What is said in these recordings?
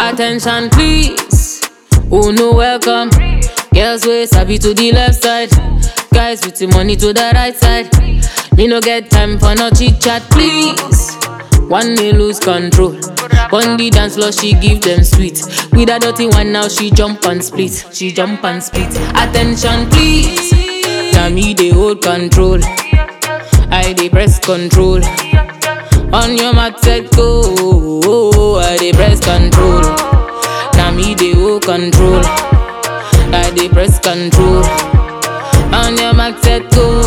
Attention please, who no welcome. Girls way sabi to the left side, guys with the money to the right side. Me no get time for no chit chat please. One may lose control. On the dance floor she give them sweet. With a dirty one now she jump and split. She jump and split. Attention please, now me they hold control. I they press control. On your mat set go, I they press control. Now me they hold control. I they press control. On your mat set go.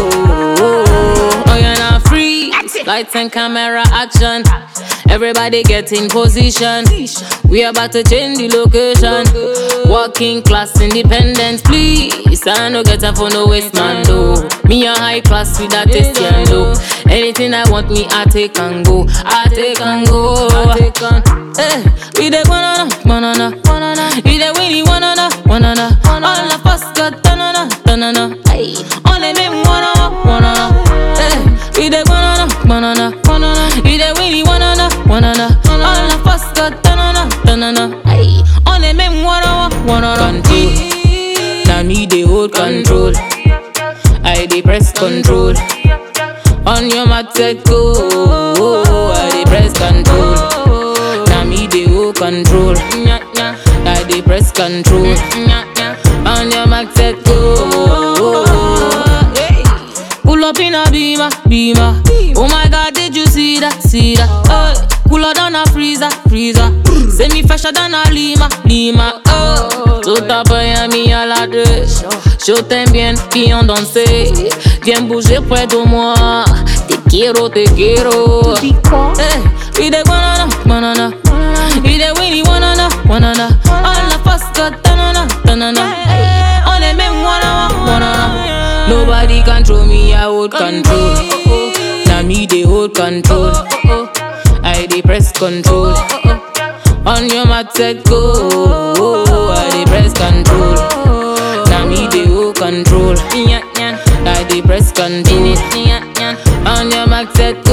Oh you're not free. Lights and camera action. Everybody get in position. We about to change the location. Working class independent, please. I no get time for no waste man though. Me a high class with that taste and low. Anything I want me I take and go. I take and go. I take on. Hey, we the banana, banana, banana. We the winnie banana, banana. All of us got banana, banana. Hey, only me banana. Hey, we the banana, banana, banana. We the winnie banana, banana. All of us got banana, banana. Hey, only me banana. Control. Now me they hold control. I they press control. On your mat set go. I they press control. Now me they hold control. I they press control. On your mat set go. Pull up in a beamer, beamer. Oh my God, did you see that, see that? Cooler than a freezer, freezer. Say me fresher than a lima, lima. Tout à Miami à la deux. Je t'aime bien, viens danser. Viens bouger près de moi. Te quiero, te quiero. We the banana, banana. We the winnie banana, banana. All of us got banana, banana. On the même banana. Nobody control me, I hold control. Now me they hold control. I they press control. On your mat set go. I they press control. Now me they hold control. I they press control. On your mat set go.